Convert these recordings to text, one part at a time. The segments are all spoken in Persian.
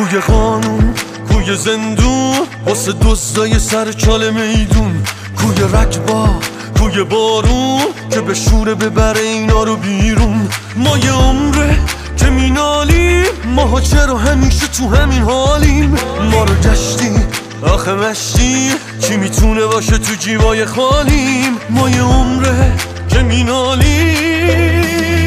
کوی قانون، کوی زندون، واسه دزدای سر چال میدون، کوی رکبا، کوی بارون که به شوره ببره اینا رو بیرون. ما یه عمره که مینالیم، ماها چرا همیشه تو همین حالیم؟ ما رو گشتی آخه مشتی، کی میتونه باشه تو جیبای خالیم؟ ما یه عمره که مینالیم،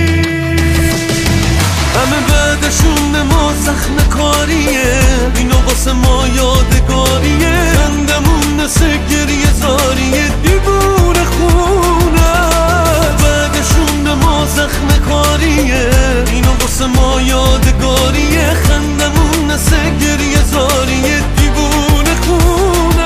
همه بعدشون ما زخم کاریه، اینا واسه ما یادگاریه، خندمون نسه گریه زاریه، دیوونه خونه. بعدشون ما زخم کاریه، اینا واسه ما یادگاریه، خندمون نسه گریه زاریه، دیوونه خونه.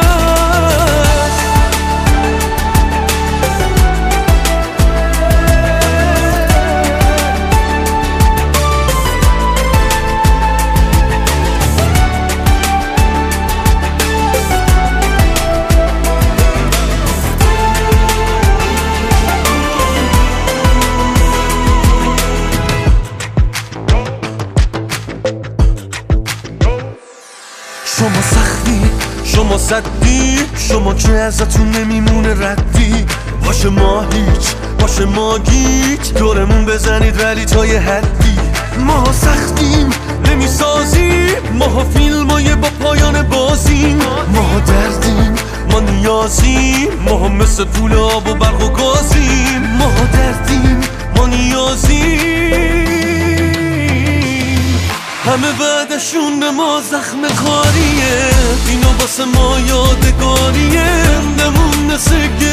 شما سختی، شما صدی، شما که ازتون نمیمونه ردی، باشه ما هیچ، باشه ما گیج، دورمون بزنید ولی تا یه حدی. ما سختیم نمیسازیم، ما فیلمای با پایان بازیم، ما دردیم، ما نیازیم، ما مثل پول آب و برق و گازیم، ما دردیم، ما نیازیم، همه بعدشون به ما زخم کاریه، اینا واسه ما یادگاریه، خندمون نسه